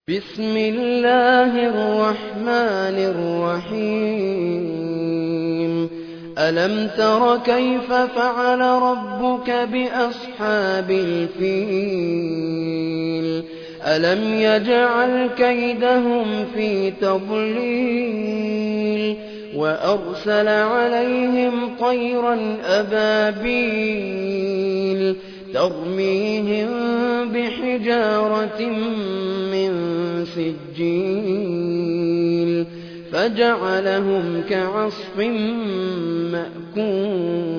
بسم الله الرحمن الرحيم ألم تر كيف فعل ربك بأصحاب الفيل ألم يجعل كيدهم في تضليل وأرسل عليهم طيرا أبابيل ترميهم بحجارة من سجيل فجعلهم كعصف مأكول